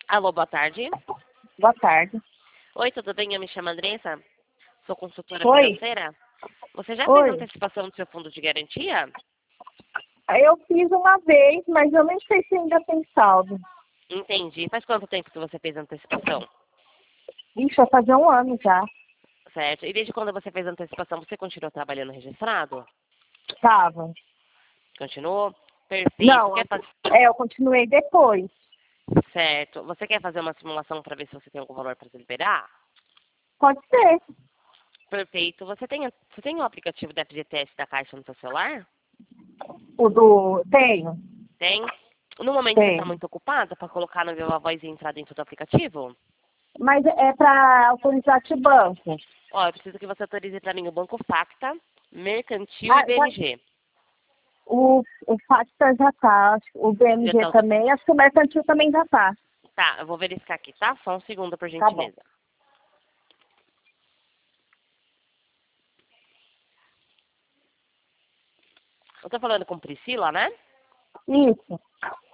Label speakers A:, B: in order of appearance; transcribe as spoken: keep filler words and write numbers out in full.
A: Alô, boa tarde.
B: Boa tarde.
A: Oi, tudo bem? Eu me chamo Andressa. Sou consultora
B: Oi.
A: financeira. Você já
B: Oi.
A: fez antecipação do seu fundo de garantia?
B: Eu fiz uma vez, mas eu nem sei se ainda tem saldo.
A: Entendi. Faz quanto tempo que você fez a antecipação?
B: Ixi, vai fazer um ano já.
A: Certo. E desde quando você fez a antecipação, você continuou trabalhando registrado?
B: Tava.
A: Continuou? Perfeito.
B: Não,
A: Quer fazer...
B: é, eu continuei depois.
A: Certo. Você quer fazer uma simulação para ver se você tem algum valor para se liberar?
B: Pode ser.
A: Perfeito. Você tem, você tem o aplicativo da F G T S da Caixa no seu celular?
B: O do... Tenho.
A: Tem. No momento você está
B: Tenho.
A: muito ocupada para colocar no Viva Voz e entrar dentro do aplicativo?
B: Mas é para autorizar o banco.
A: Ó, eu preciso que você autorize para mim o Banco Facta, Mercantil
B: Ah,
A: e
B: já,
A: B M G.
B: o, o Facta já tá. acho que O
A: Já
B: B M G
A: tá, autor-
B: também. Acho que o Mercantil também já tá.
A: tá, eu vou verificar aqui, tá? Só um segundo, por
B: Tá bom.
A: gentileza. Eu tô falando com Priscila, né?
B: Isso.